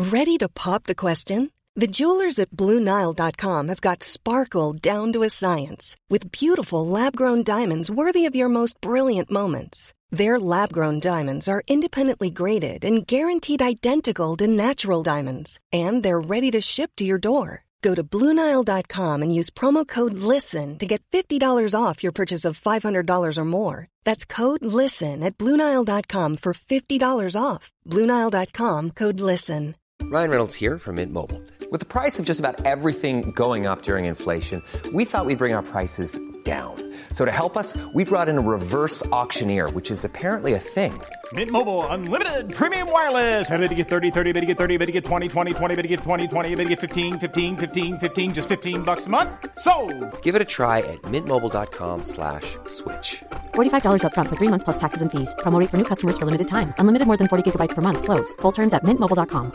Ready to pop the question? The jewelers at BlueNile.com have got sparkle down to a science with beautiful lab-grown diamonds worthy of your most brilliant moments. Their lab-grown diamonds are independently graded and guaranteed identical to natural diamonds, and they're ready to ship to your door. Go to BlueNile.com and use promo code LISTEN to get $50 off your purchase of $500 or more. That's code LISTEN at BlueNile.com for $50 off. BlueNile.com, code LISTEN. Ryan Reynolds here from Mint Mobile. With the price of just about everything going up during inflation, we thought we'd bring our prices down. So to help us, we brought in a reverse auctioneer, which is apparently a thing. Mint Mobile Unlimited Premium Wireless. How to get 30, 30, bit to get 30, bit to get 20, 20, 20, bit to get 20, 20, bit to get 15, 15, 15, 15, just $15 a month? Sold! Give it a try at mintmobile.com/switch. $45 up front for 3 months plus taxes and fees. Promo rate for new customers for limited time. Unlimited more than 40 gigabytes per month. Slows full terms at mintmobile.com.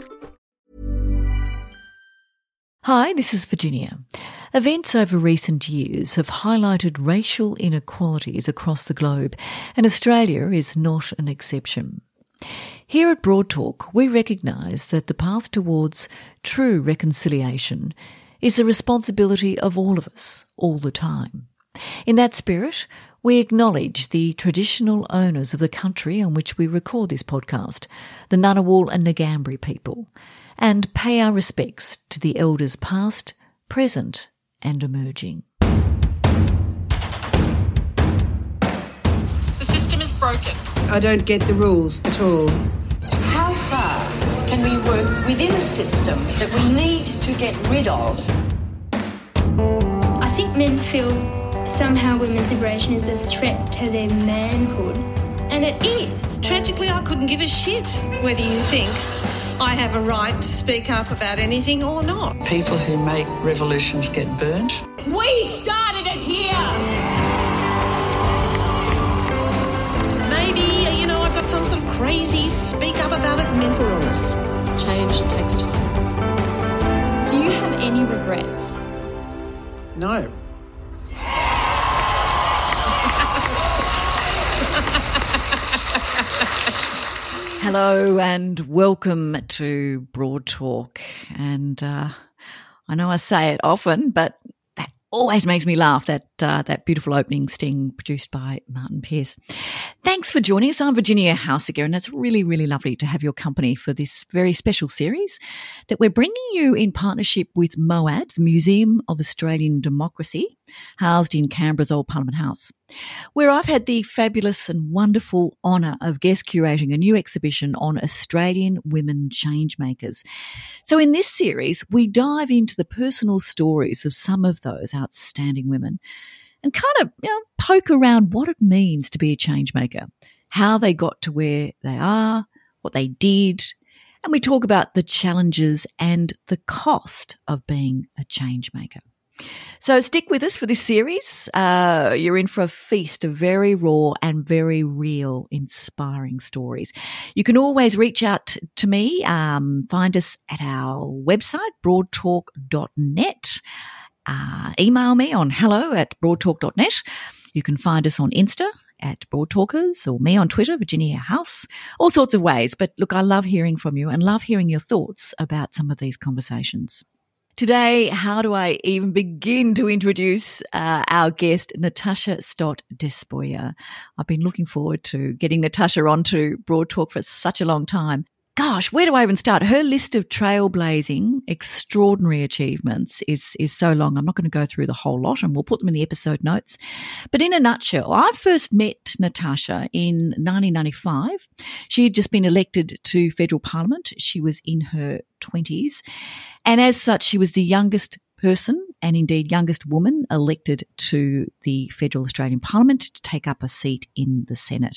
Hi, this is Virginia. Events over recent years have highlighted racial inequalities across the globe, and Australia is not an exception. Here at Broad Talk, we recognise that the path towards true reconciliation is the responsibility of all of us, all the time. In that spirit, we acknowledge the traditional owners of the country on which we record this podcast, the Ngunnawal and Ngambri people, and pay our respects to the elders past, present and emerging. The system is broken. I don't get the rules at all. How far can we work within a system that we need to get rid of? I think men feel somehow women's liberation is a threat to their manhood, and it is. Tragically, I couldn't give a shit whether you think I have a right to speak up about anything or not. People who make revolutions get burnt. We started it here! Maybe, I've got some sort of crazy speak up about it mental illness. Change takes time. Do you have any regrets? No. Hello and welcome to Broad Talk. And I know I say it often, but that always makes me laugh, that beautiful opening sting produced by Martin Pearce. Thanks for joining us. I'm Virginia Hausiger, and it's really, really lovely to have your company for this very special series that we're bringing you in partnership with MOAD, the Museum of Australian Democracy, housed in Canberra's Old Parliament House, where I've had the fabulous and wonderful honour of guest curating a new exhibition on Australian women changemakers. So in this series, we dive into the personal stories of some of those outstanding women and kind of poke around what it means to be a changemaker, how they got to where they are, what they did, and we talk about the challenges and the cost of being a changemaker. So stick with us for this series. You're in for a feast of very raw and very real, inspiring stories. You can always reach out to me, find us at our website, broadtalk.net. Email me on hello@broadtalk.net. You can find us on Insta at Broadtalkers, or me on Twitter, Virginia House, all sorts of ways. But look, I love hearing from you and love hearing your thoughts about some of these conversations. Today, how do I even begin to introduce our guest, Natasha Stott Despoja? I've been looking forward to getting Natasha onto Broad Talk for such a long time. Gosh, where do I even start? Her list of trailblazing, extraordinary achievements is so long. I'm not going to go through the whole lot, and we'll put them in the episode notes. But in a nutshell, I first met Natasha in 1995. She had just been elected to federal parliament. She was in her 20s. And as such, she was the youngest person and indeed youngest woman elected to the federal Australian Parliament to take up a seat in the Senate.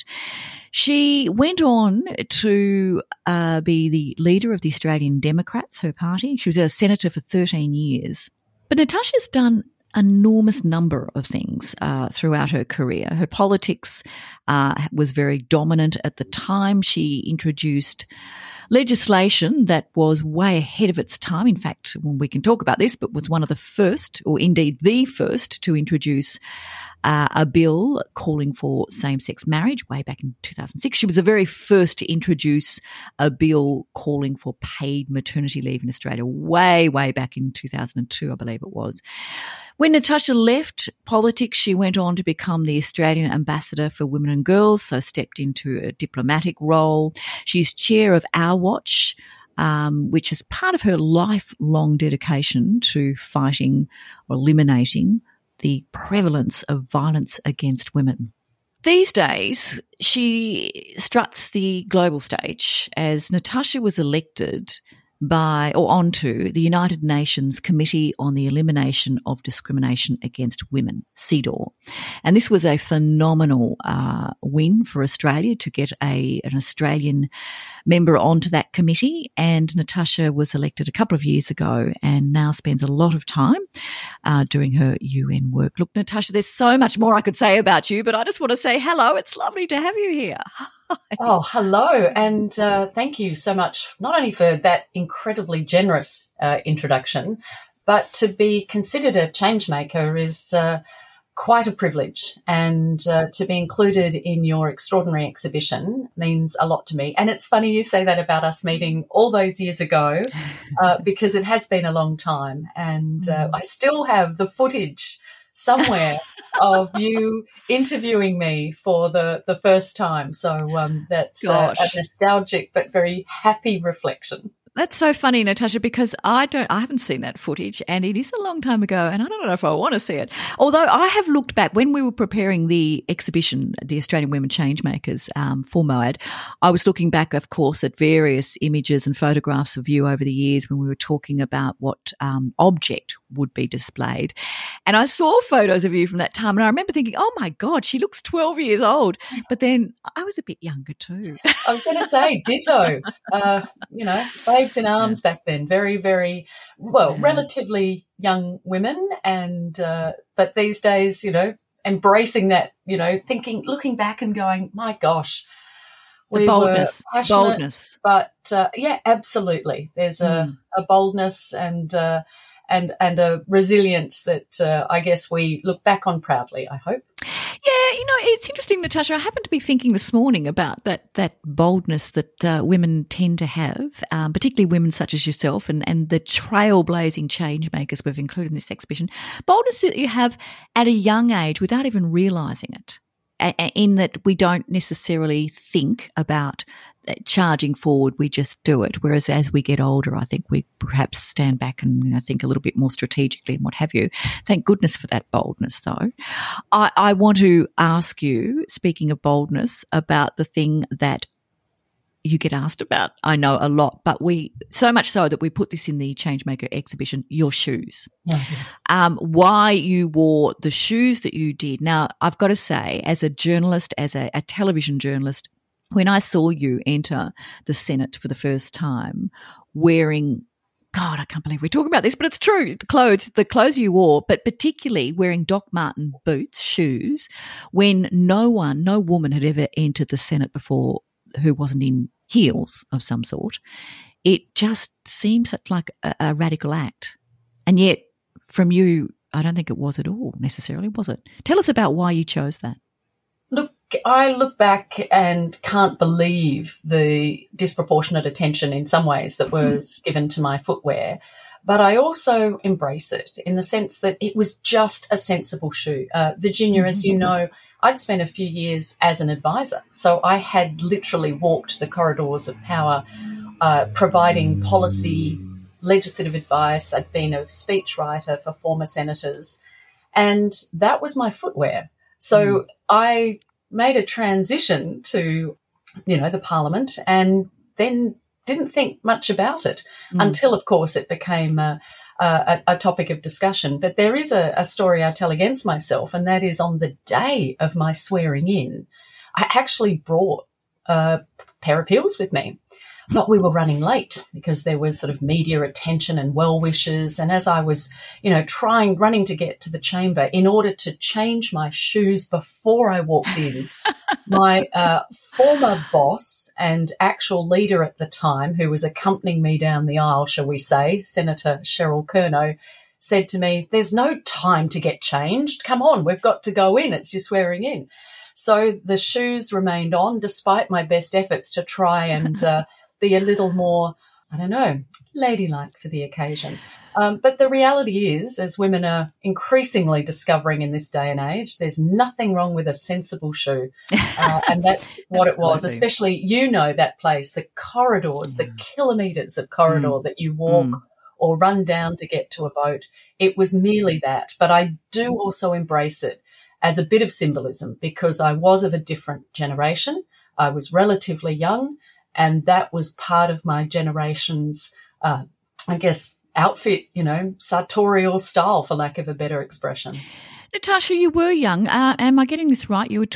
She went on to be the leader of the Australian Democrats, her party. She was a senator for 13 years. But Natasha's done an enormous number of things throughout her career. Her politics was very dominant at the time. She introduced legislation that was way ahead of its time. In fact, we can talk about this, but was one of the first, or indeed the first, to introduce a bill calling for same-sex marriage way back in 2006. She was the very first to introduce a bill calling for paid maternity leave in Australia way back in 2002, I believe it was. When Natasha left politics, she went on to become the Australian Ambassador for Women and Girls, so stepped into a diplomatic role. She's chair of Our Watch, which is part of her lifelong dedication to fighting or eliminating the prevalence of violence against women. These days, she struts the global stage as Natasha was elected onto the United Nations Committee on the Elimination of Discrimination Against Women, CEDAW. And this was a phenomenal win for Australia to get an Australian member onto that committee. And Natasha was elected a couple of years ago and now spends a lot of time doing her UN work. Look, Natasha, there's so much more I could say about you, but I just want to say hello. It's lovely to have you here. Oh, hello. And thank you so much, not only for that incredibly generous introduction, but to be considered a change maker is quite a privilege. And to be included in your extraordinary exhibition means a lot to me. And it's funny you say that about us meeting all those years ago, because it has been a long time. And I still have the footage somewhere of you interviewing me for the first time. So that's a nostalgic but very happy reflection. That's so funny, Natasha, because I haven't seen that footage, and it is a long time ago, and I don't know if I want to see it. Although I have looked back when we were preparing the exhibition, the Australian Women Changemakers for MOAD. I was looking back, of course, at various images and photographs of you over the years when we were talking about what object would be displayed. And I saw photos of you from that time, and I remember thinking, oh my God, she looks 12 years old. But then I was a bit younger too. I was going to say, ditto. Babes in arms back then. Very, very, relatively young women. And, but these days, embracing that, looking back and going, my gosh, the boldness, were passionate, but absolutely. There's a boldness and a resilience that I guess we look back on proudly, I hope. Yeah, it's interesting, Natasha. I happened to be thinking this morning about that boldness that women tend to have, particularly women such as yourself and the trailblazing change makers we've included in this exhibition. Boldness that you have at a young age without even realising it, in that we don't necessarily think about charging forward, we just do it. Whereas as we get older, I think we perhaps stand back and think a little bit more strategically and what have you. Thank goodness for that boldness, though. I want to ask you, speaking of boldness, about the thing that you get asked about. I know a lot, but so much so that we put this in the Changemaker exhibition, your shoes. Oh, yes. Why you wore the shoes that you did. Now, I've got to say, as a journalist, as a television journalist, when I saw you enter the Senate for the first time wearing, God, I can't believe we're talking about this, but it's true, the clothes you wore, but particularly wearing Doc Marten boots, shoes, when no woman had ever entered the Senate before who wasn't in heels of some sort. It just seems like a radical act. And yet from you, I don't think it was at all necessarily, was it? Tell us about why you chose that. Look, I look back and can't believe the disproportionate attention in some ways that was given to my footwear, but I also embrace it in the sense that it was just a sensible shoe. Virginia, as you know, I'd spent a few years as an advisor, so I had literally walked the corridors of power, providing policy, legislative advice. I'd been a speechwriter for former senators, and that was my footwear. So I made a transition to, the Parliament, and then didn't think much about it until, of course, it became a topic of discussion. But there is a story I tell against myself, and that is on the day of my swearing in, I actually brought a pair of heels with me. But we were running late because there was sort of media attention and well wishes. And as I was, running to get to the chamber in order to change my shoes before I walked in, my former boss and actual leader at the time, who was accompanying me down the aisle, shall we say, Senator Cheryl Kernot, said to me, "There's no time to get changed. Come on, we've got to go in. It's your swearing in." So the shoes remained on despite my best efforts to try and be a little more, I don't know, ladylike for the occasion. But the reality is, as women are increasingly discovering in this day and age, there's nothing wrong with a sensible shoe. And that's what it was, especially, you know, that place, the corridors, the kilometres of corridor that you walk or run down to get to a vote. It was merely that. But I do also embrace it as a bit of symbolism because I was of a different generation. I was relatively young, and that was part of my generation's, I guess, outfit, you know, sartorial style, for lack of a better expression. Natasha, you were young. Am I getting this right? You were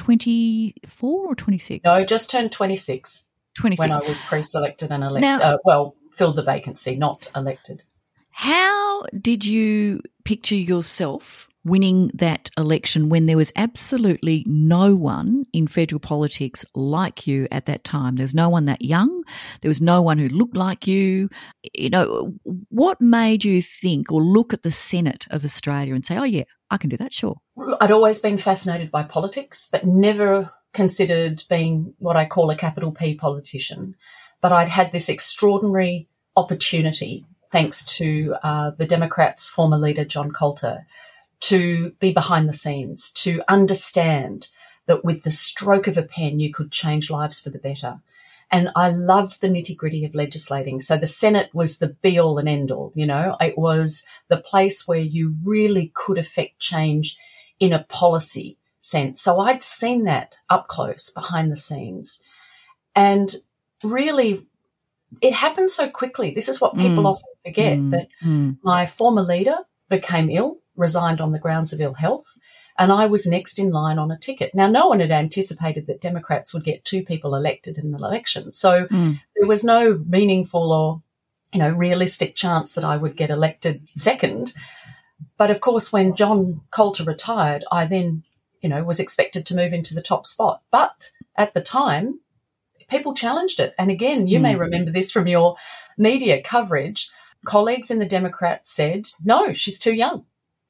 24 or 26? No, just turned 26. 26. When I was pre-selected and elected. Filled the vacancy, not elected. How did you picture yourself winning that election when there was absolutely no one in federal politics like you at that time? There was no one that young. There was no one who looked like you. You know, what made you think or look at the Senate of Australia and say, oh, yeah, I can do that, sure? I'd always been fascinated by politics, but never considered being what I call a capital P politician. But I'd had this extraordinary opportunity, thanks to the Democrats' former leader, John Coulter, to be behind the scenes, to understand that with the stroke of a pen, you could change lives for the better. And I loved the nitty-gritty of legislating. So the Senate was the be-all and end-all, you know. It was the place where you really could affect change in a policy sense. So I'd seen that up close, behind the scenes. And really, it happened so quickly. This is what people often forget, that my former leader became ill, resigned on the grounds of ill health, and I was next in line on a ticket. Now, no one had anticipated that Democrats would get two people elected in an election. So there was no meaningful or, you know, realistic chance that I would get elected second. But of course, when John Coulter retired, I then, you know, was expected to move into the top spot. But at the time, people challenged it. And again, you may remember this from your media coverage. Colleagues in the Democrats said, no, she's too young.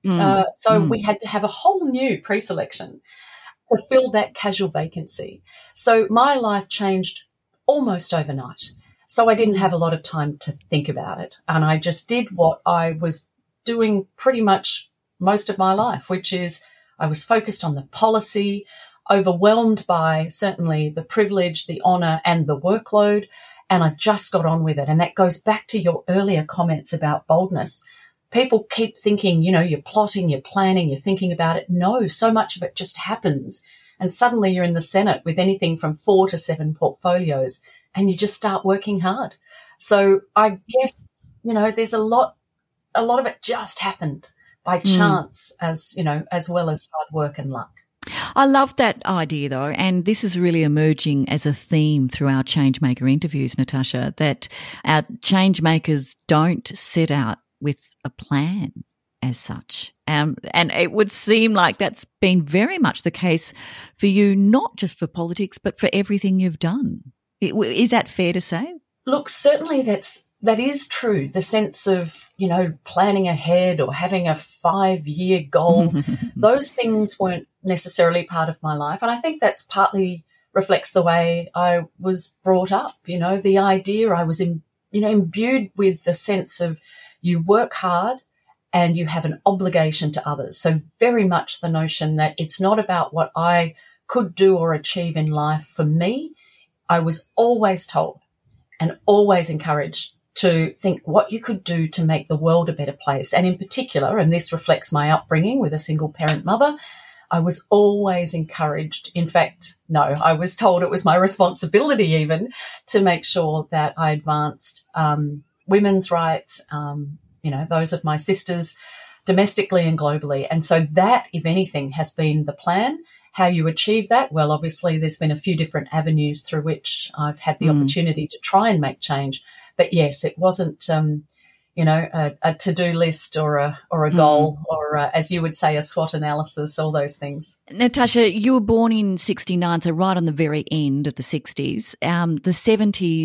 So we had to have a whole new pre-selection to fill that casual vacancy. So my life changed almost overnight. So I didn't have a lot of time to think about it. And I just did what I was doing pretty much most of my life, which is I was focused on the policy, overwhelmed by certainly the privilege, the honour and the workload, and I just got on with it. And that goes back to your earlier comments about boldness. People keep thinking, you know, you're plotting, you're planning, you're thinking about it. No, so much of it just happens. And suddenly you're in the Senate with anything from 4 to 7 portfolios and you just start working hard. So I guess, you know, there's a lot of it just happened by chance, as, you know, as well as hard work and luck. I love that idea, though, and this is really emerging as a theme through our Changemaker interviews, Natasha, that our changemakers don't set out with a plan as such. And it would seem like that's been very much the case for you, not just for politics, but for everything you've done. Is that fair to say? Look, certainly that is true, the sense of, you know, planning ahead or having a 5-year goal. Those things weren't necessarily part of my life. And I think that's partly reflects the way I was brought up. You know, the idea I was imbued with the sense of you work hard and you have an obligation to others. So very much the notion that it's not about what I could do or achieve in life for me. I was always told and always encouraged to think what you could do to make the world a better place. And in particular, and this reflects my upbringing with a single parent mother, I was always encouraged. In fact, no, I was told it was my responsibility even to make sure that I advanced women's rights, you know, those of my sisters domestically and globally. And so that, if anything, has been the plan. How you achieve that? Well, obviously there's been a few different avenues through which I've had the opportunity to try and make change. But yes, it wasn't, you know, a to-do list or a goal or, as you would say, a SWOT analysis, all those things. Natasha, you were born in 1969, so right on the very end of the 1960s. The 1970s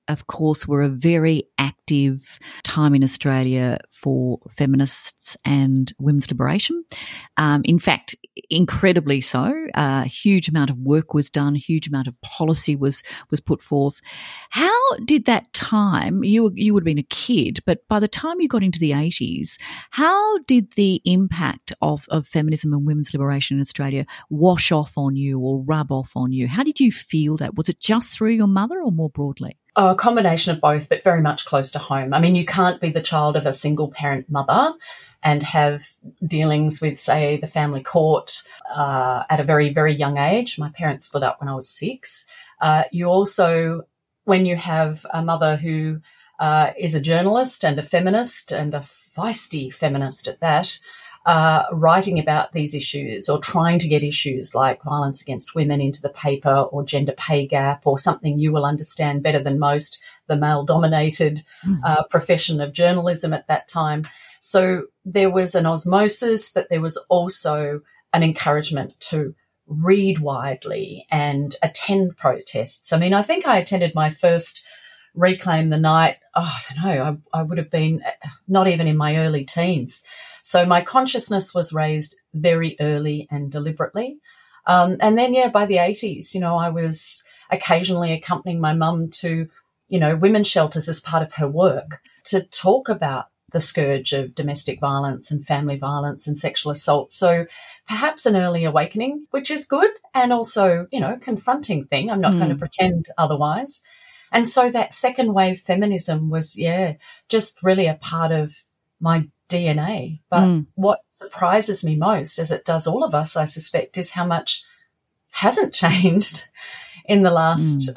of course, were a very active time in Australia for feminists and women's liberation. In fact, incredibly so. A huge amount of work was done, a huge amount of policy was put forth. How did that time, you would have been a kid, but by the time you got into the 80s, how did the impact of feminism and women's liberation in Australia wash off on you or rub off on you? How did you feel that? Was it just through your mother or more broadly? A combination of both, but very much close to home. I mean, you can't be the child of a single parent mother and have dealings with, say, the family court at a very, very young age. My parents split up when I was 6. You also, when you have a mother who is a journalist and a feminist and a feisty feminist at that, writing about these issues or trying to get issues like violence against women into the paper or gender pay gap or something you will understand better than most, the male-dominated profession of journalism at that time. So there was an osmosis, but there was also an encouragement to read widely and attend protests. I mean, I think I attended my first Reclaim the Night, I don't know, I would have been not even in my early teens. So my consciousness was raised very early and deliberately. And then, by the 80s, I was occasionally accompanying my mum to, women's shelters as part of her work to talk about the scourge of domestic violence and family violence and sexual assault. So perhaps an early awakening, which is good, and also, confronting thing. I'm not going to pretend otherwise. And so that second wave feminism was, just really a part of my DNA. But what surprises me most, as it does all of us, I suspect, is how much hasn't changed in the last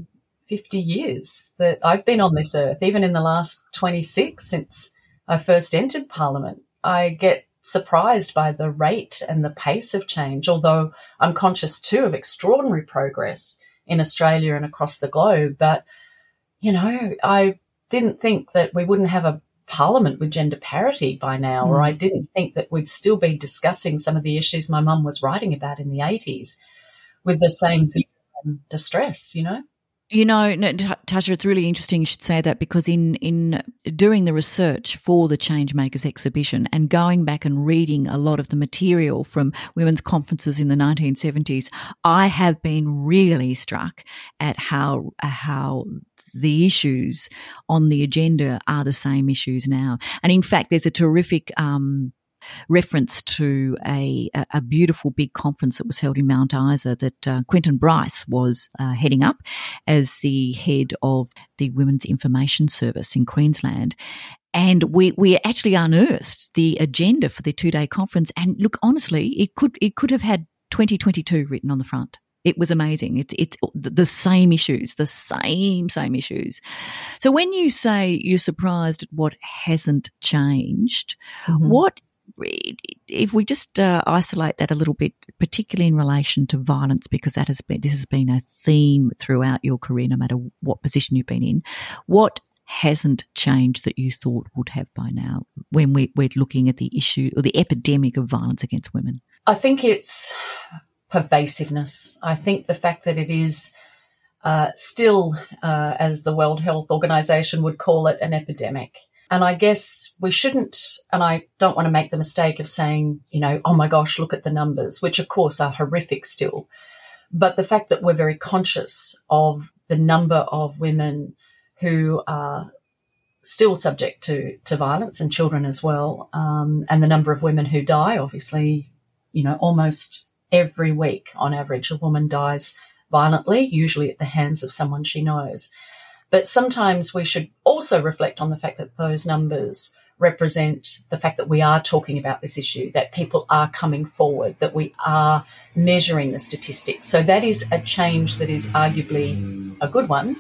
50 years that I've been on this earth. Even in the last 26 since I first entered Parliament, I get surprised by the rate and the pace of change, although I'm conscious too of extraordinary progress in Australia and across the globe. But, I didn't think that we wouldn't have a Parliament with gender parity by now, or I didn't think that we'd still be discussing some of the issues my mum was writing about in the 80s with the same vigor and distress, Tasha, it's really interesting you should say that, because in doing the research for the Changemakers exhibition and going back and reading a lot of the material from women's conferences in the 1970s, I have been really struck at how the issues on the agenda are the same issues now. And in fact, there's a terrific reference to a beautiful big conference that was held in Mount Isa that Quentin Bryce was heading up as the head of the Women's Information Service in Queensland. And we actually unearthed the agenda for the 2-day conference. And look, honestly, it could have had 2022 written on the front. It was amazing. It's the same issues, the same issues. So when you say you're surprised at what hasn't changed, what, if we just isolate that a little bit, particularly in relation to violence, because this has been a theme throughout your career, no matter what position you've been in, what hasn't changed that you thought would have by now when we're looking at the issue or the epidemic of violence against women? I think it's pervasiveness. I think the fact that it is still, as the World Health Organization would call it, an epidemic. And I guess we shouldn't, and I don't want to make the mistake of saying, oh my gosh, look at the numbers, which of course are horrific still. But the fact that we're very conscious of the number of women who are still subject to violence, and children as well, and the number of women who die, obviously, almost every week on average a woman dies violently, usually at the hands of someone she knows. But sometimes we should also reflect on the fact that those numbers represent the fact that we are talking about this issue, that people are coming forward, that we are measuring the statistics. So that is a change that is arguably a good one.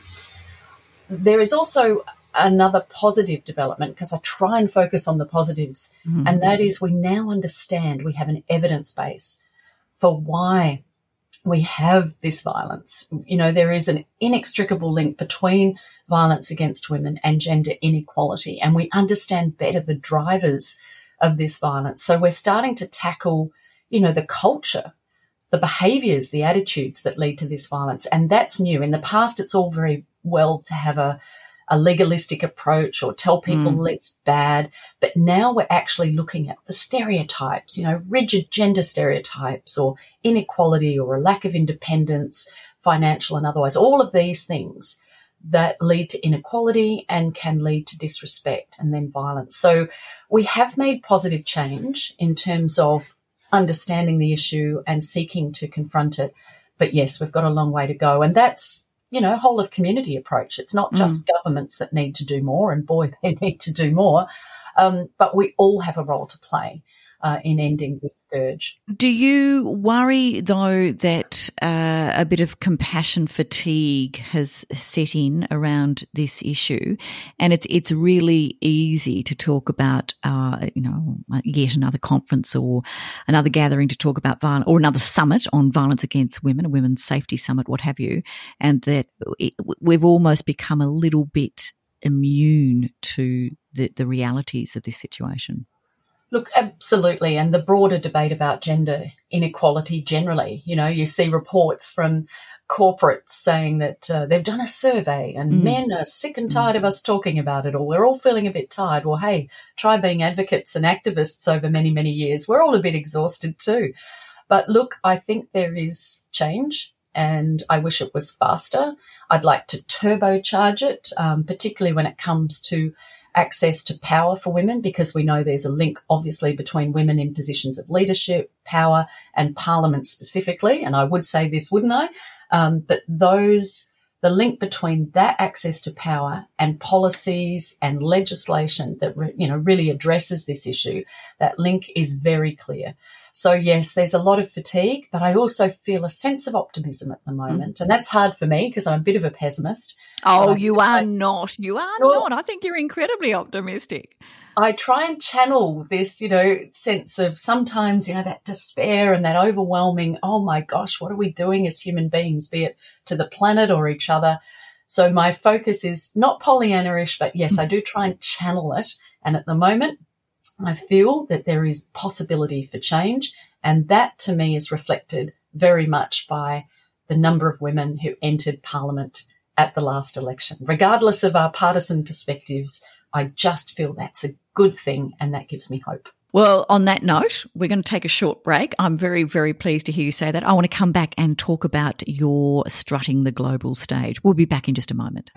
There is also another positive development, because I try and focus on the positives, and that is we now understand, we have an evidence base for why we have this violence. There is an inextricable link between violence against women and gender inequality, and we understand better the drivers of this violence. So we're starting to tackle, the culture, the behaviours, the attitudes that lead to this violence, and that's new. In the past, it's all very well to have a legalistic approach or tell people it's bad. But now we're actually looking at the stereotypes, rigid gender stereotypes or inequality or a lack of independence, financial and otherwise, all of these things that lead to inequality and can lead to disrespect and then violence. So we have made positive change in terms of understanding the issue and seeking to confront it. But yes, we've got a long way to go. And that's, whole of community approach. It's not just governments that need to do more, and boy, they need to do more. But we all have a role to play in ending this scourge. Do you worry, though, that a bit of compassion fatigue has set in around this issue, and it's really easy to talk about, yet another conference or another gathering to talk about violence, or another summit on violence against women, a women's safety summit, what have you, and that we've almost become a little bit immune to the realities of this situation? Look, absolutely. And the broader debate about gender inequality generally, you see reports from corporates saying that they've done a survey and men are sick and tired of us talking about it, or we're all feeling a bit tired. Well, hey, try being advocates and activists over many, many years. We're all a bit exhausted too. But look, I think there is change, and I wish it was faster. I'd like to turbocharge it, particularly when it comes to access to power for women, because we know there's a link, obviously, between women in positions of leadership, power, and parliament specifically. And I would say this, wouldn't I? But the link between that access to power and policies and legislation that really addresses this issue, that link is very clear. So yes, there's a lot of fatigue, but I also feel a sense of optimism at the moment. And that's hard for me because I'm a bit of a pessimist. Oh, you are not. You are not. I think you're incredibly optimistic. I try and channel this, sense of sometimes, that despair and that overwhelming, oh my gosh, what are we doing as human beings, be it to the planet or each other? So my focus is not Pollyanna-ish, but yes, I do try and channel it. And at the moment, I feel that there is possibility for change, and that to me is reflected very much by the number of women who entered Parliament at the last election. Regardless of our partisan perspectives, I just feel that's a good thing, and that gives me hope. Well, on that note, we're going to take a short break. I'm very, very pleased to hear you say that. I want to come back and talk about your strutting the global stage. We'll be back in just a moment.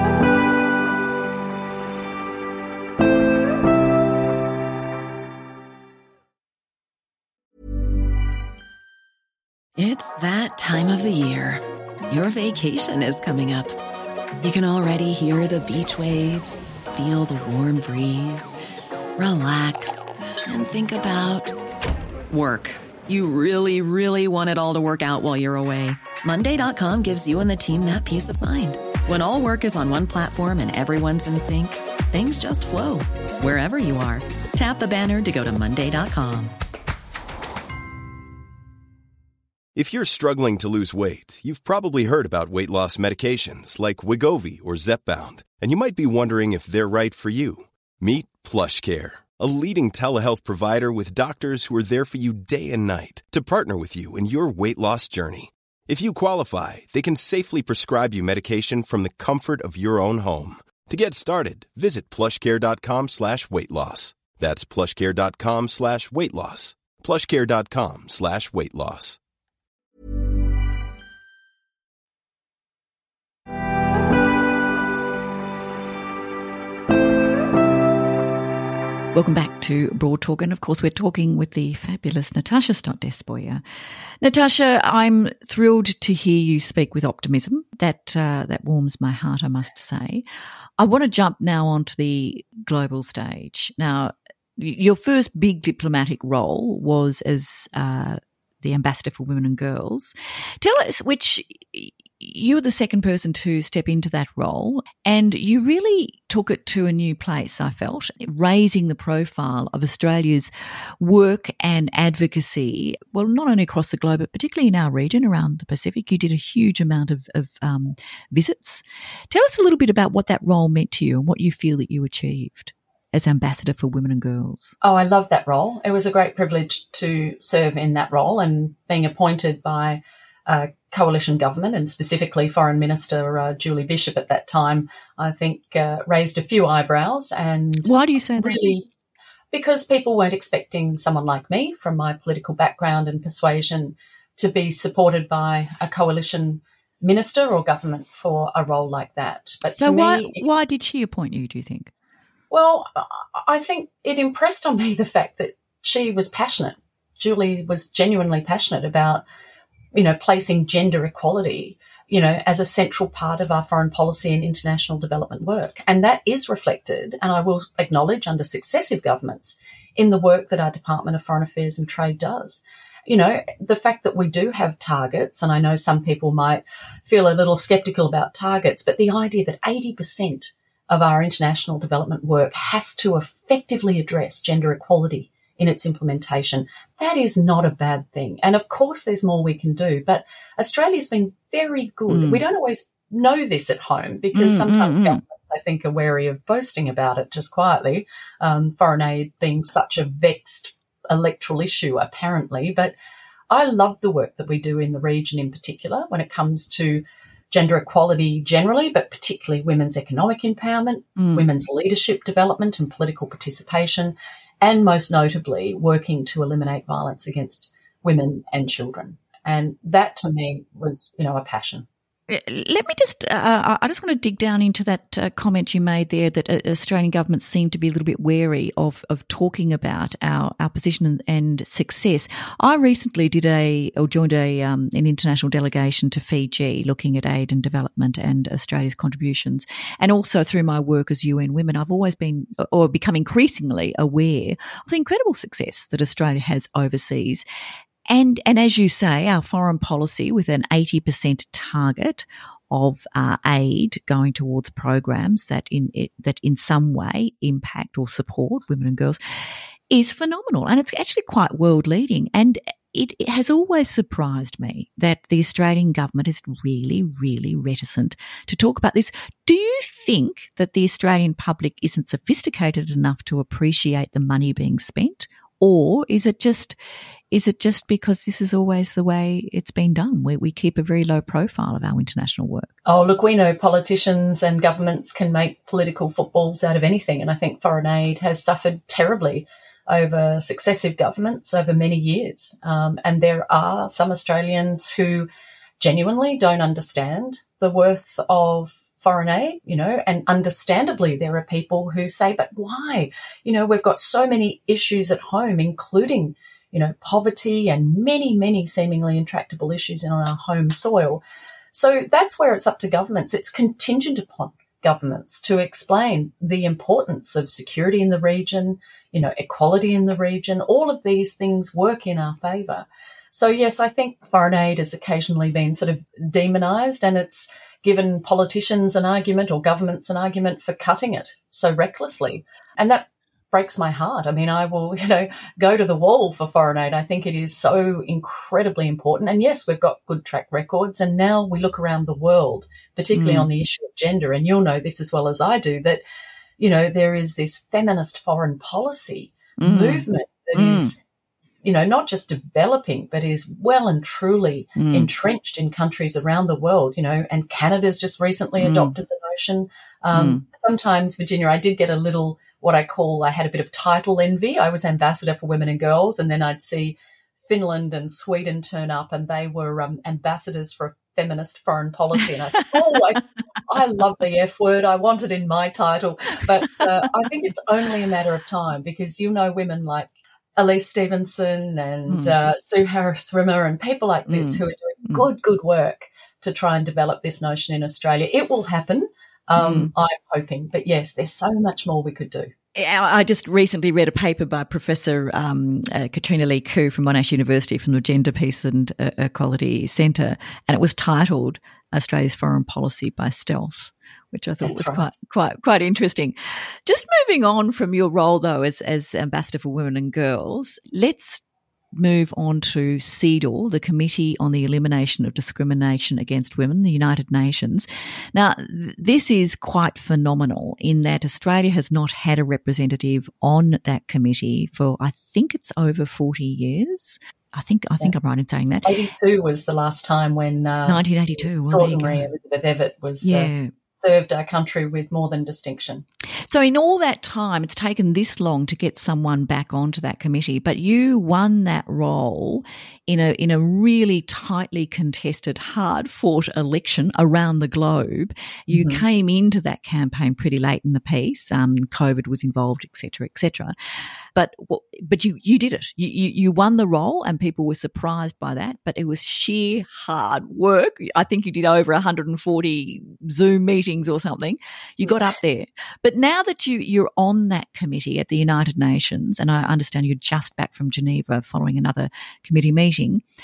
It's that time of the year. Your vacation is coming up. You can already hear the beach waves, feel the warm breeze, relax, and think about work. You really, really want it all to work out while you're away. Monday.com gives you and the team that peace of mind. When all work is on one platform and everyone's in sync, things just flow. Wherever you are, tap the banner to go to Monday.com. If you're struggling to lose weight, you've probably heard about weight loss medications like Wegovy or Zepbound, and you might be wondering if they're right for you. Meet PlushCare, a leading telehealth provider with doctors who are there for you day and night to partner with you in your weight loss journey. If you qualify, they can safely prescribe you medication from the comfort of your own home. To get started, visit plushcare.com/weightloss. That's plushcare.com/weightloss. plushcare.com/weightloss. Welcome back to Broad Talk, and of course we're talking with the fabulous Natasha Stott-Despoja. Natasha, I'm thrilled to hear you speak with optimism. That warms my heart, I must say. I want to jump now onto the global stage. Now, your first big diplomatic role was as the Ambassador for Women and Girls. Tell us, which you were the second person to step into that role, and you really took it to a new place, I felt, raising the profile of Australia's work and advocacy, well, not only across the globe, but particularly in our region around the Pacific. You did a huge amount of visits. Tell us a little bit about what that role meant to you and what you feel that you achieved as Ambassador for Women and Girls. Oh, I love that role. It was a great privilege to serve in that role, and being appointed by coalition government, and specifically Foreign Minister Julie Bishop at that time, I think raised a few eyebrows. And why do you say really, that? Because people weren't expecting someone like me from my political background and persuasion to be supported by a coalition minister or government for a role like that. But so why did she appoint you, do you think? Well, I think it impressed on me the fact that she was passionate. Julie was genuinely passionate about, placing gender equality, as a central part of our foreign policy and international development work. And that is reflected, and I will acknowledge, under successive governments in the work that our Department of Foreign Affairs and Trade does. The fact that we do have targets, and I know some people might feel a little sceptical about targets, but the idea that 80% of our international development work has to effectively address gender equality in its implementation, that is not a bad thing. And of course, there's more we can do, but Australia's been very good. We don't always know this at home because sometimes governments, I think, are wary of boasting about it just quietly, foreign aid being such a vexed electoral issue, apparently. But I love the work that we do in the region in particular when it comes to gender equality generally, but particularly women's economic empowerment, women's leadership development and political participation, and most notably working to eliminate violence against women and children. And that to me was, a passion. Let me just, I just want to dig down into that comment you made there that Australian governments seem to be a little bit wary of talking about our position and success. I recently joined an international delegation to Fiji looking at aid and development and Australia's contributions. And also through my work as UN Women, I've always been or become increasingly aware of the incredible success that Australia has overseas. And as you say, our foreign policy with an 80% target of aid going towards programs that in some way impact or support women and girls is phenomenal. And it's actually quite world leading. And it has always surprised me that the Australian government is really, really reticent to talk about this. Do you think that the Australian public isn't sophisticated enough to appreciate the money being spent? Or is it just because this is always the way it's been done? We keep a very low profile of our international work. Oh, look, we know politicians and governments can make political footballs out of anything. And I think foreign aid has suffered terribly over successive governments over many years. And there are some Australians who genuinely don't understand the worth of foreign aid, and understandably there are people who say, but why? We've got so many issues at home, including, poverty and many, many seemingly intractable issues in our home soil. So that's where it's up to governments. It's contingent upon governments to explain the importance of security in the region, equality in the region. All of these things work in our favour. So, yes, I think foreign aid has occasionally been sort of demonised, and it's given politicians an argument or governments an argument for cutting it so recklessly. And that breaks my heart. I mean, I will, go to the wall for foreign aid. I think it is so incredibly important. And yes, we've got good track records. And now we look around the world, particularly on the issue of gender. And you'll know this as well as I do, that, there is this feminist foreign policy movement that is, not just developing, but is well and truly entrenched in countries around the world, and Canada's just recently adopted the notion. Sometimes, Virginia, I did get a little, I had a bit of title envy. I was ambassador for women and girls, and then I'd see Finland and Sweden turn up, and they were ambassadors for a feminist foreign policy. And I thought, I love the F word. I want it in my title. But I think it's only a matter of time, because women like Elise Stevenson and Sue Harris-Rimmer and people like this who are doing good work to try and develop this notion in Australia. It will happen, I'm hoping. But yes, there's so much more we could do. I just recently read a paper by Professor Katrina Lee Koo from Monash University from the Gender, Peace and Equality Centre, and it was titled Australia's Foreign Policy by Stealth, which I thought was quite interesting. Just moving on from your role, though, as Ambassador for Women and Girls, let's move on to CEDAW, the Committee on the Elimination of Discrimination Against Women, the United Nations. Now, this is quite phenomenal in that Australia has not had a representative on that committee for, I think it's over 40 years. I think I'm right in saying that. 82 was the last time when 1982. Extraordinary Elizabeth Evatt was served our country with more than distinction. So in all that time, it's taken this long to get someone back onto that committee, but you won that role in a really tightly contested, hard-fought election around the globe. You came into that campaign pretty late in the piece. COVID was involved, et cetera, But you did it. You won the role, and people were surprised by that. But it was sheer hard work. I think you did over 140 Zoom meetings or something. You got up there. But now that you're on that committee at the United Nations, and I understand you're just back from Geneva following another committee meeting,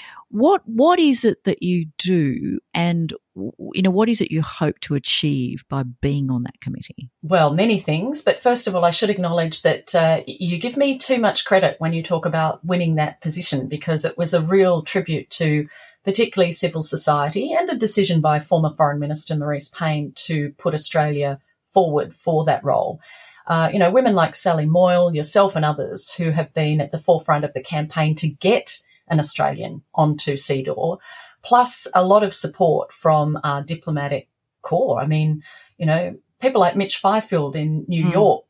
what is it that you do, and what is it you hope to achieve by being on that committee? Well, many things, but first of all, I should acknowledge that you give me too much credit when you talk about winning that position, because it was a real tribute to particularly civil society and a decision by former Foreign Minister Marise Payne to put Australia forward for that role. Women like Sally Moyle, yourself and others who have been at the forefront of the campaign to get an Australian onto CEDAW, plus a lot of support from our diplomatic corps. I mean, people like Mitch Fifield in New York,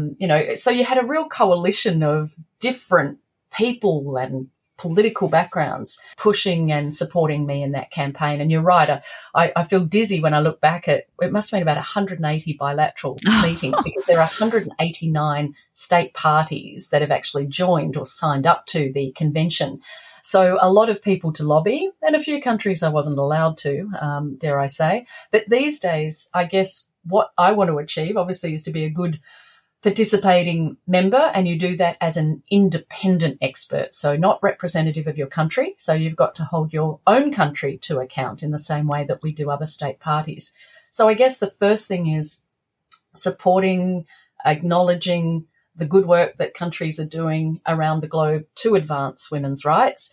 so you had a real coalition of different people and political backgrounds pushing and supporting me in that campaign. And you're right, I feel dizzy when I look back at, it must have been about 180 bilateral meetings, because there are 189 state parties that have actually joined or signed up to the convention. So a lot of people to lobby, and a few countries I wasn't allowed to, dare I say. But these days, I guess what I want to achieve, obviously, is to be a good participating member, and you do that as an independent expert, so not representative of your country. So you've got to hold your own country to account in the same way that we do other state parties. So I guess the first thing is supporting, acknowledging the good work that countries are doing around the globe to advance women's rights.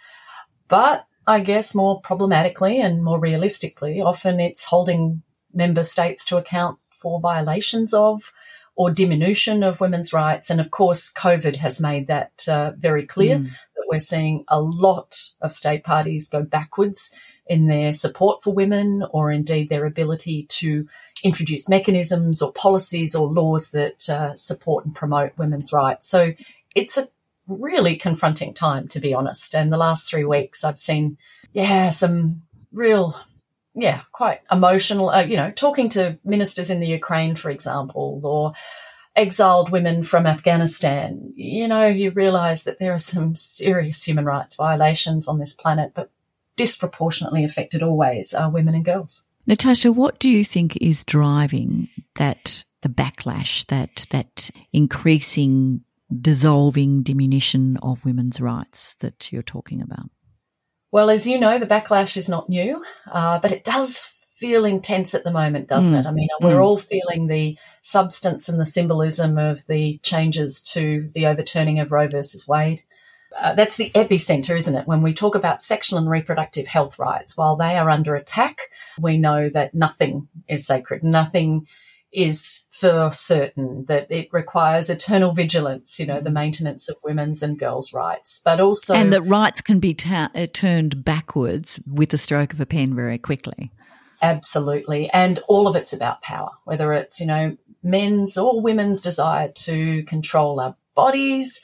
But I guess more problematically and more realistically, often it's holding member states to account for violations of or diminution of women's rights. And of course, COVID has made that very clear, that we're seeing a lot of state parties go backwards in their support for women, or indeed their ability to introduce mechanisms or policies or laws that support and promote women's rights. So it's a really confronting time, to be honest. And the last 3 weeks I've seen, some real, quite emotional, talking to ministers in the Ukraine, for example, or exiled women from Afghanistan. You realise that there are some serious human rights violations on this planet, but disproportionately affected always are women and girls. Natasha, what do you think is driving the backlash, that increasing, dissolving diminution of women's rights that you're talking about? Well, as you know, the backlash is not new, but it does feel intense at the moment, doesn't it? I mean, we're all feeling the substance and the symbolism of the changes to the overturning of Roe versus Wade. That's the epicenter, isn't it? When we talk about sexual and reproductive health rights, while they are under attack, we know that nothing is sacred, nothing is for certain, that it requires eternal vigilance, the maintenance of women's and girls' rights, but also... And that rights can be turned backwards with the stroke of a pen very quickly. Absolutely. And all of it's about power, whether it's, men's or women's desire to control our bodies,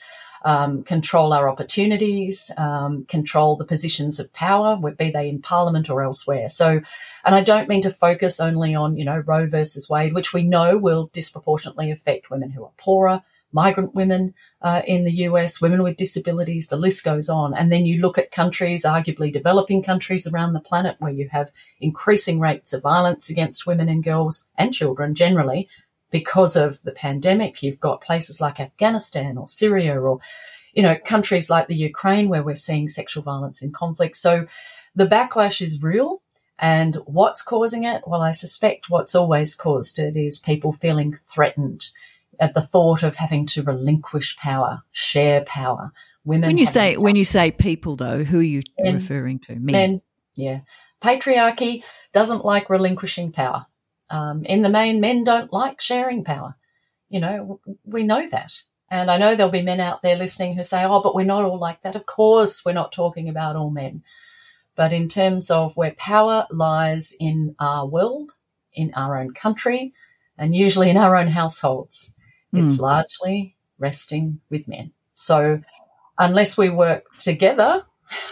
control our opportunities, control the positions of power, be they in Parliament or elsewhere. So, and I don't mean to focus only on, Roe versus Wade, which we know will disproportionately affect women who are poorer, migrant women in the US, women with disabilities, the list goes on. And then you look at countries, arguably developing countries around the planet, where you have increasing rates of violence against women and girls and children generally, because of the pandemic. You've got places like Afghanistan or Syria or, countries like the Ukraine, where we're seeing sexual violence in conflict. So the backlash is real. And what's causing it? Well, I suspect what's always caused it is people feeling threatened at the thought of having to relinquish power, share power. Women. When you say people, though, who are you referring to? Men. Yeah. Patriarchy doesn't like relinquishing power. In the main, men don't like sharing power. We know that. And I know there'll be men out there listening who say, oh, but we're not all like that. Of course, we're not talking about all men. But in terms of where power lies in our world, in our own country, and usually in our own households, it's largely resting with men. So unless we work together,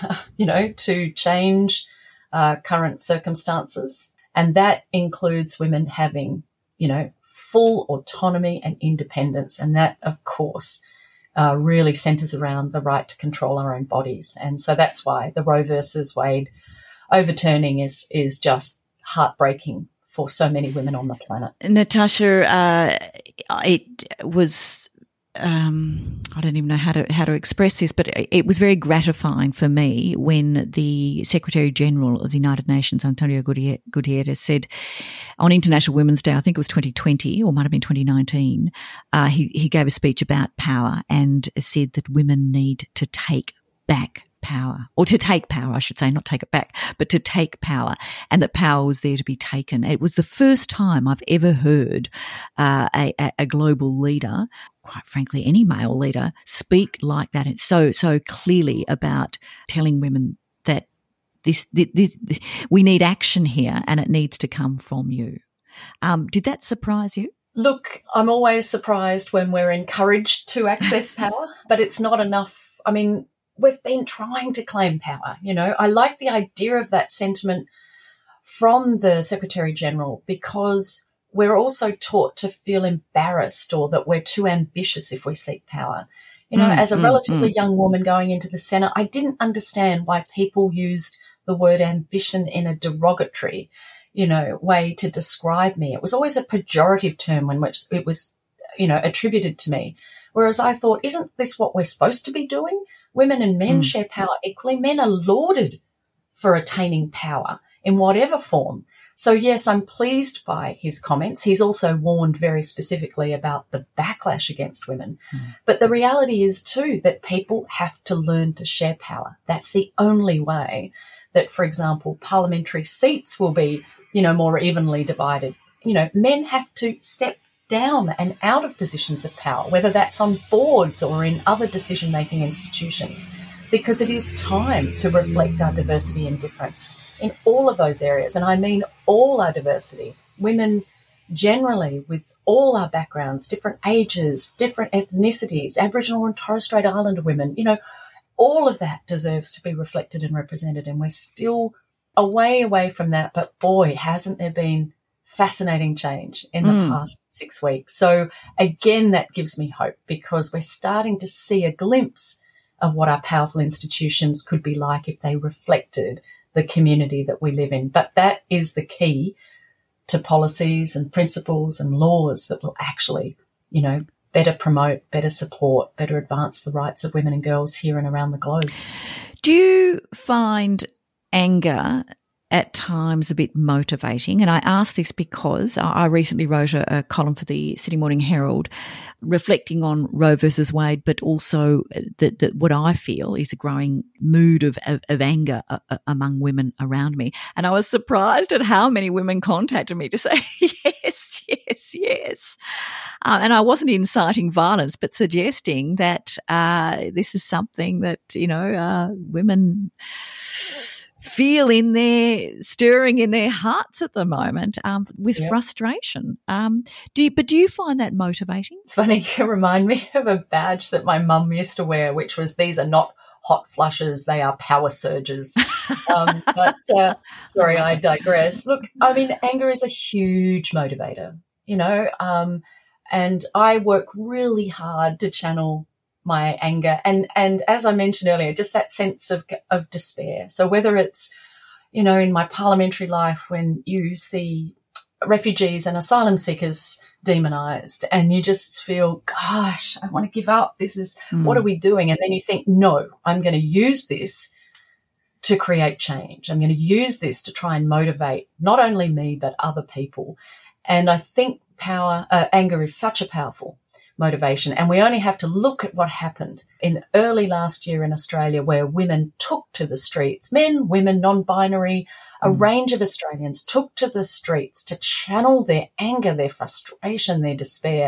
to change current circumstances, and that includes women having, full autonomy and independence. And that, of course, really centres around the right to control our own bodies. And so that's why the Roe versus Wade overturning is just heartbreaking for so many women on the planet. Natasha, it was I don't even know how to express this, but it was very gratifying for me when the Secretary General of the United Nations, Antonio Guterres, said on International Women's Day, I think it was 2020 or might have been 2019, he gave a speech about power and said that women need to take back power, or to take power, I should say, not take it back, but to take power, and that power was there to be taken. It was the first time I've ever heard a global leader, quite frankly, any male leader, speak like that. It's so clearly about telling women that this we need action here, and it needs to come from you. Did that surprise you? Look, I'm always surprised when we're encouraged to access power, but it's not enough. I mean, we've been trying to claim power. I like the idea of that sentiment from the Secretary General, because we're also taught to feel embarrassed or that we're too ambitious if we seek power. As a relatively young woman going into the Senate, I didn't understand why people used the word ambition in a derogatory, way to describe me. It was always a pejorative term in which it was, attributed to me. Whereas I thought, isn't this what we're supposed to be doing? Women and men share power equally. Men are lauded for attaining power in whatever form. So, yes, I'm pleased by his comments. He's also warned very specifically about the backlash against women. But the reality is, too, that people have to learn to share power. That's the only way that, for example, parliamentary seats will be, more evenly divided. Men have to step down and out of positions of power, whether that's on boards or in other decision-making institutions, because it is time to reflect our diversity and difference in all of those areas. And I mean all our diversity, women generally with all our backgrounds, different ages, different ethnicities, Aboriginal and Torres Strait Islander women, all of that deserves to be reflected and represented. And we're still a way away from that. But boy, hasn't there been fascinating change in the past 6 weeks. So again, that gives me hope, because we're starting to see a glimpse of what our powerful institutions could be like if they reflected the community that we live in. But that is the key to policies and principles and laws that will actually, better promote, better support, better advance the rights of women and girls here and around the globe. Do you find anger at times a bit motivating? And I ask this because I recently wrote a column for the Sydney Morning Herald reflecting on Roe versus Wade, but also that what I feel is a growing mood of anger among women around me. And I was surprised at how many women contacted me to say, yes. And I wasn't inciting violence, but suggesting that this is something that, women feel stirring in their hearts at the moment, with frustration. Do you find that motivating? It's funny, you remind me of a badge that my mum used to wear, which was, these are not hot flushes, they are power surges. But sorry, I digress. Look, I mean, anger is a huge motivator, and I work really hard to channel my anger. And as I mentioned earlier, just that sense of despair. So whether it's, in my parliamentary life, when you see refugees and asylum seekers demonised and you just feel, gosh, I want to give up. This is, what are we doing? And then you think, no, I'm going to use this to create change. I'm going to use this to try and motivate not only me, but other people. And I think anger is such a powerful motivation. And we only have to look at what happened in early last year in Australia, where women took to the streets, men, women, non-binary, a range of Australians took to the streets to channel their anger, their frustration, their despair,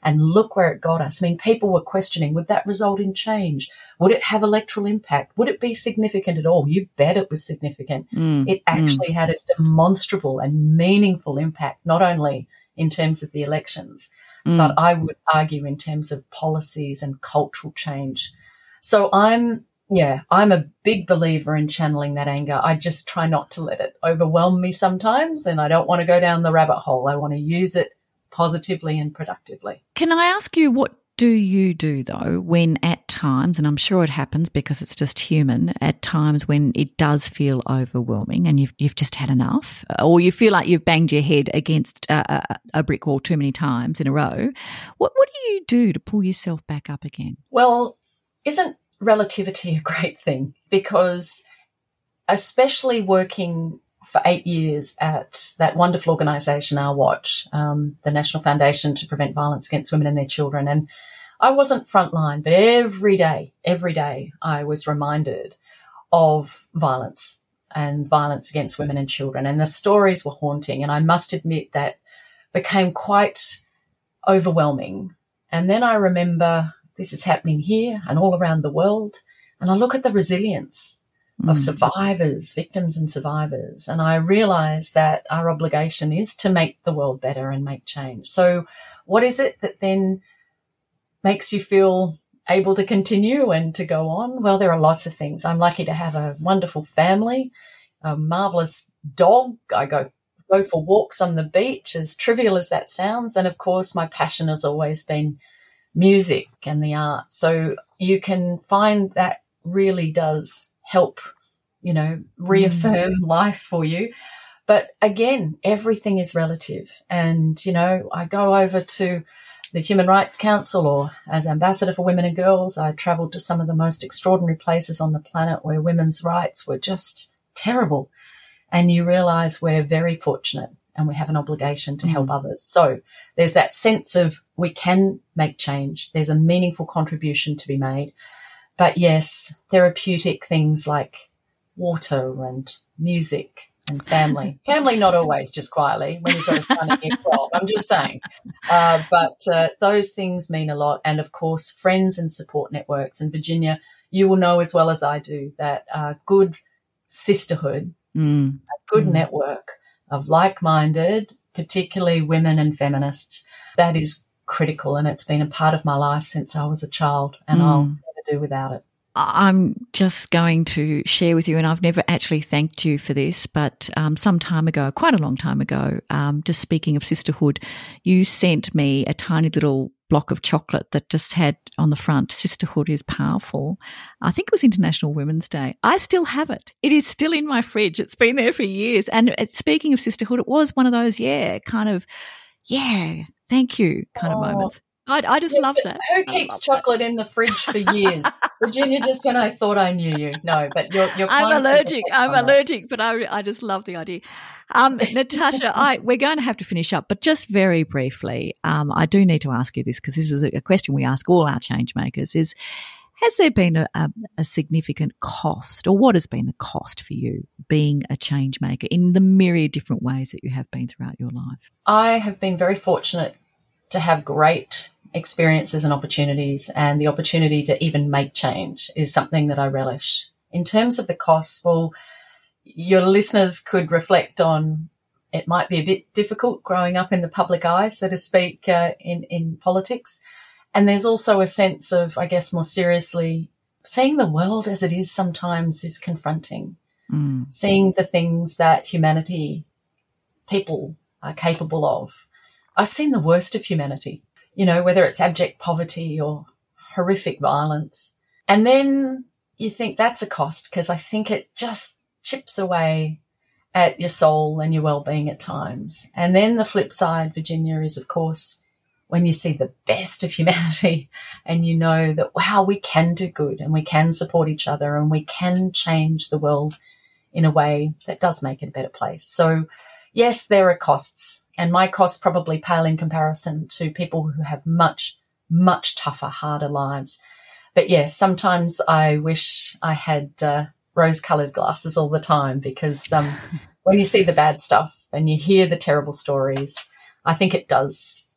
And look where it got us. I mean, people were questioning, would that result in change? Would it have electoral impact? Would it be significant at all? You bet it was significant. It actually had a demonstrable and meaningful impact, not only in terms of the elections, but I would argue in terms of policies and cultural change. So I'm a big believer in channeling that anger. I just try not to let it overwhelm me sometimes, and I don't want to go down the rabbit hole. I want to use it positively and productively. Can I ask you, what do you do, though, when at times, and I'm sure it happens because it's just human, at times when it does feel overwhelming and you've just had enough, or you feel like you've banged your head against a brick wall too many times in a row, what do you do to pull yourself back up again? Well, isn't relativity a great thing? Because especially working for 8 years at that wonderful organisation, Our Watch, the National Foundation to Prevent Violence Against Women and Their Children. And I wasn't frontline, but every day I was reminded of violence and violence against women and children. And the stories were haunting. And I must admit that became quite overwhelming. And then I remember this is happening here and all around the world. And I look at the resilience of survivors, victims and survivors. And I realize that our obligation is to make the world better and make change. So what is it that then makes you feel able to continue and to go on? Well, there are lots of things. I'm lucky to have a wonderful family, a marvelous dog. I go for walks on the beach, as trivial as that sounds. And of course, my passion has always been music and the arts. So you can find that really does help, reaffirm life for you. But again, everything is relative. And, I go over to the Human Rights Council, or as Ambassador for Women and Girls, I travelled to some of the most extraordinary places on the planet where women's rights were just terrible. And you realise we're very fortunate and we have an obligation to help others. So there's that sense of we can make change. There's a meaningful contribution to be made. But yes, therapeutic things like water and music and family. Family not always just quietly when you've got a son at year 12, I'm just saying. But those things mean a lot. And, of course, friends and support networks. And, Virginia, you will know as well as I do that good sisterhood, a good network of like-minded, particularly women and feminists, that is critical. And it's been a part of my life since I was a child, and I'll never do without it. I'm just going to share with you, and I've never actually thanked you for this, but some time ago, quite a long time ago, just speaking of sisterhood, you sent me a tiny little block of chocolate that just had on the front, "Sisterhood is powerful." I think it was International Women's Day. I still have it. It is still in my fridge. It's been there for years. And speaking of sisterhood, it was one of those, thank you kind of moments. I just love that. Who keeps chocolate in the fridge for years? Virginia, just when I thought I knew you. No, but you're I'm allergic, but I just love the idea. Natasha, we're going to have to finish up, but just very briefly, I do need to ask you this, because this is a question we ask all our change makers, has there been a significant cost, or what has been the cost for you being a change maker in the myriad different ways that you have been throughout your life? I have been very fortunate to have great experiences and opportunities, and the opportunity to even make change is something that I relish. In terms of the costs, well, your listeners could reflect on, it might be a bit difficult growing up in the public eye, so to speak, in politics. And there's also a sense of, I guess, more seriously, seeing the world as it is sometimes is confronting. Seeing the things that people are capable of. I've seen the worst of humanity, whether it's abject poverty or horrific violence. And then you think that's a cost, because I think it just chips away at your soul and your well-being at times. And then the flip side, Virginia, is, of course, when you see the best of humanity and you know that, wow, we can do good and we can support each other and we can change the world in a way that does make it a better place. So, yes, there are costs, and my costs probably pale in comparison to people who have much, much tougher, harder lives. But yes, sometimes I wish I had rose-coloured glasses all the time, because when you see the bad stuff and you hear the terrible stories, I think it does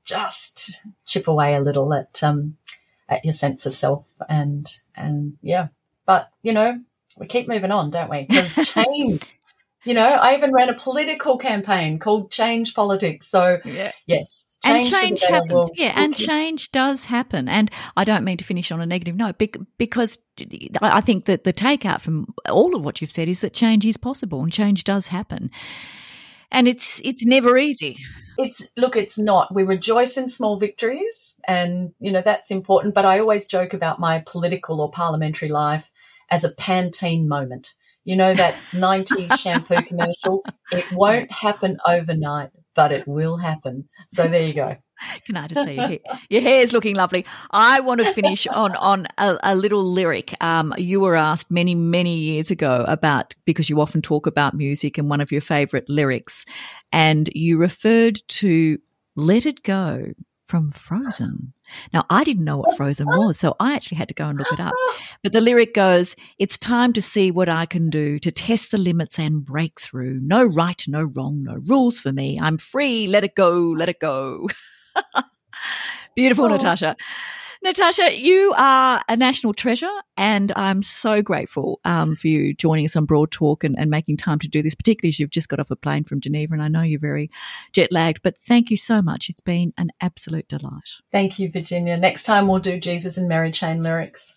just chip away a little at your sense of self and yeah. But, you know, we keep moving on, don't we? Because change, you know, I even ran a political campaign called Change Politics. So, yes. Change happens. And change does happen. And I don't mean to finish on a negative note because I think that the takeout from all of what you've said is that change is possible and change does happen. And it's never easy. It's not. We rejoice in small victories and, you know, that's important. But I always joke about my political or parliamentary life as a Pantene moment. You know, that 90s shampoo commercial? It won't happen overnight, but it will happen. So there you go. Can I just say your hair is looking lovely. I want to finish on a little lyric. You were asked many, many years ago because you often talk about music and one of your favourite lyrics, and you referred to Let It Go from Frozen. Now, I didn't know what Frozen was, so I actually had to go and look it up. But the lyric goes, "It's time to see what I can do, to test the limits and break through. No right, no wrong, no rules for me. I'm free, let it go, let it go." Beautiful, Natasha. Natasha, you are a national treasure, and I'm so grateful for you joining us on Broad Talk and making time to do this, particularly as you've just got off a plane from Geneva, and I know you're very jet-lagged, but thank you so much. It's been an absolute delight. Thank you, Virginia. Next time we'll do Jesus and Mary Chain lyrics.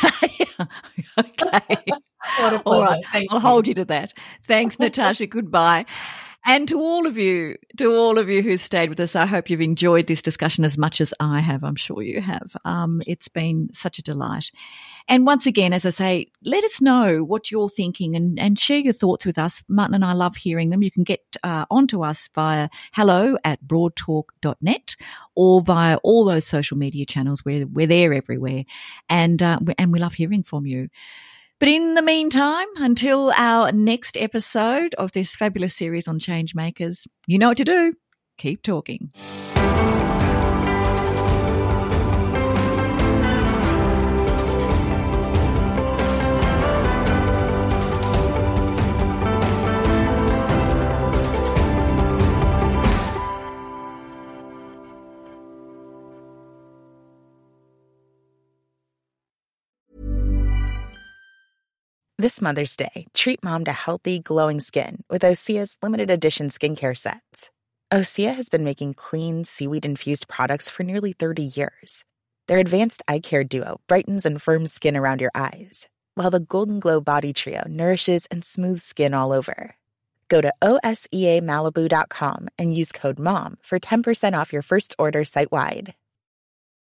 Okay. What a pleasure. All right. I'll you. hold you to that. Thanks, Natasha. Goodbye. And to all of you who've stayed with us, I hope you've enjoyed this discussion as much as I have. I'm sure you have. It's been such a delight. And once again, as I say, let us know what you're thinking and share your thoughts with us. Martin and I love hearing them. You can get onto us via hello@broadtalk.net or via all those social media channels. We're there everywhere. And we love hearing from you. But in the meantime, until our next episode of this fabulous series on change makers, you know what to do. Keep talking. This Mother's Day, treat mom to healthy, glowing skin with Osea's limited edition skincare sets. Osea has been making clean, seaweed-infused products for nearly 30 years. Their advanced eye care duo brightens and firms skin around your eyes, while the Golden Glow Body Trio nourishes and smooths skin all over. Go to OSEAMalibu.com and use code MOM for 10% off your first order site-wide.